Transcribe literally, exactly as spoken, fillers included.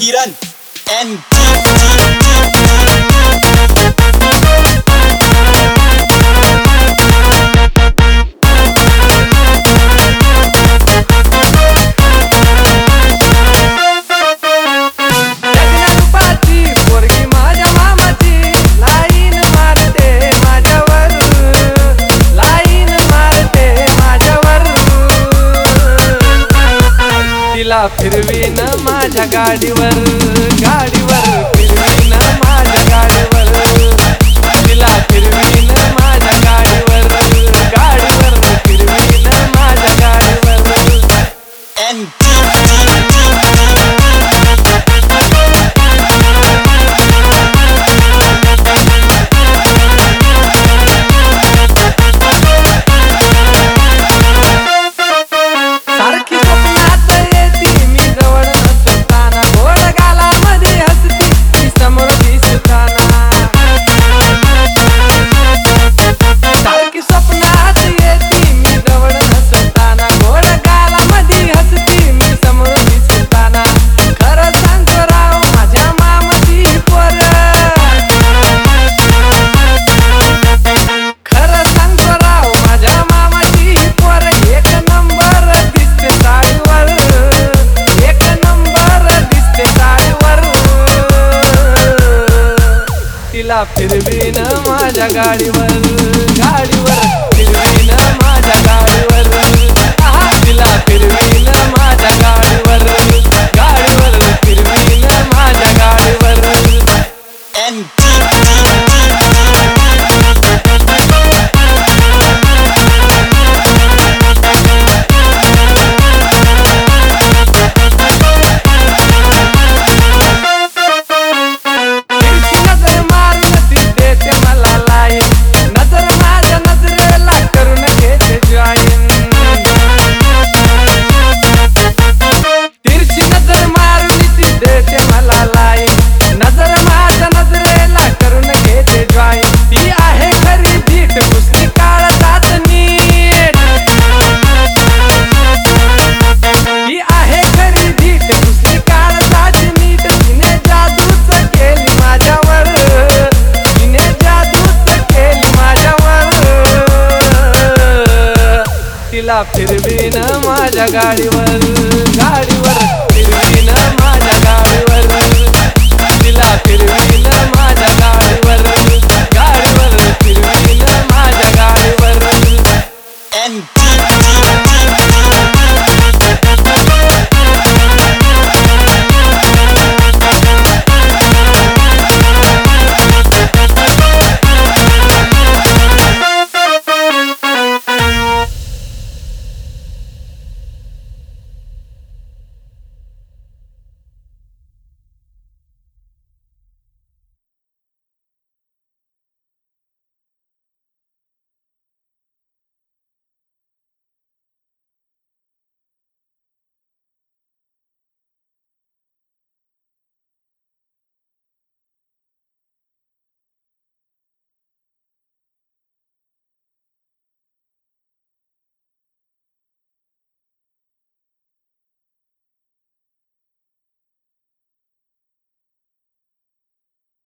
किरण N फिरवीन माझ्या गाडीवर गाडीवर फिरवीन माझ्या गाडीवर तिला फिरवीन माझ्या गाडीवर गाडीवर फिरवीन माझ्या गाडीवर एन फिरवीन माझ्या गाडीवर गाडीवर फिरवीन माझ्या गाडीवर तिला फिरवीन माझ्या गाडीवर गाडीवर फिरवीन माझ्या गाडीवर एन फिरवीन माझ्या गाडीवर गाडीवर फिरवीन माझ्या गाडीवर तिला फिरवीन